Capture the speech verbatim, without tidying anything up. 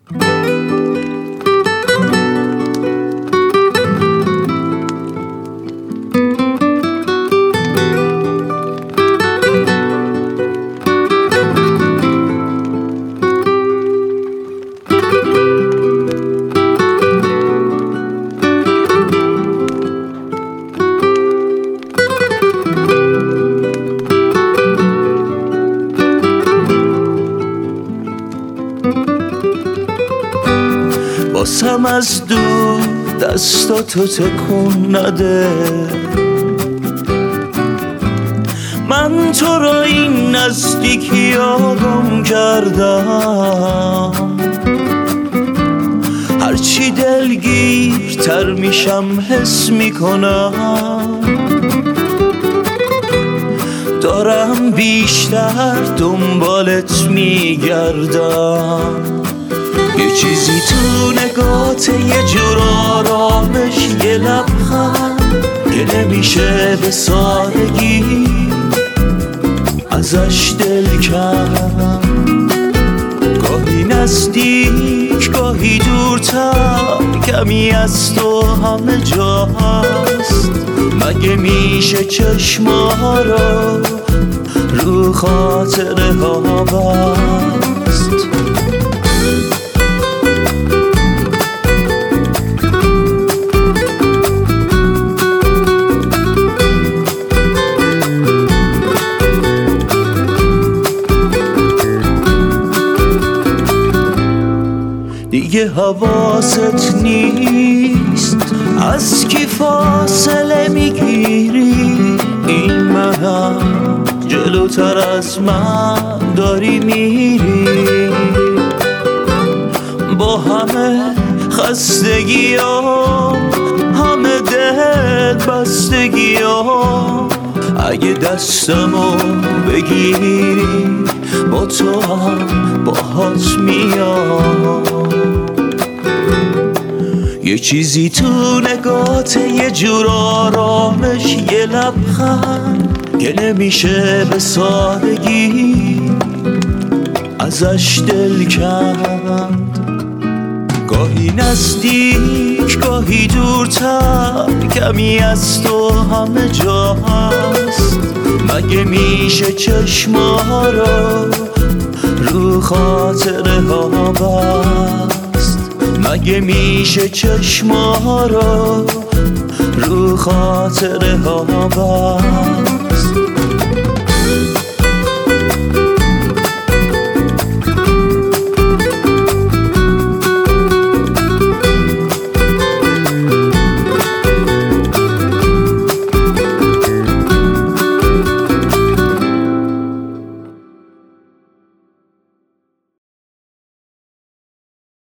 باسم از دور دستاتو تکون نده، من تو را این نزدیکی آرام کردم. هرچی دلگیرتر میشم حس میکنم دارم بیشتر دنبالت میگردم. یه چیزی تو نگات، یه جور آرامش، یه لبخند که نمیشه به سادگی ازش دل کم. گاهی نزدیک گاهی دورتر، کمی از تو همه جا هست. مگه میشه چشما رو رو خاطره ها بست؟ دیگه حواست نیست از کی فاصله میگیری. این منم جلوتر از من داری میری، با همه خستگی ها، همه دل بستگی ها. اگه دستمو بگیری با تو هم باهات میام. یه چیزی تو نگات، یه جور آرامش، یه لبخند که نمیشه به سادگی ازش دل کند. گاهی نزدیک گاهی دورتر، کمی از تو همه جا هست. مگه میشه چشما رو رو خاطره ها بست؟ مگه میشه چشما رو رو خاطره ها بست؟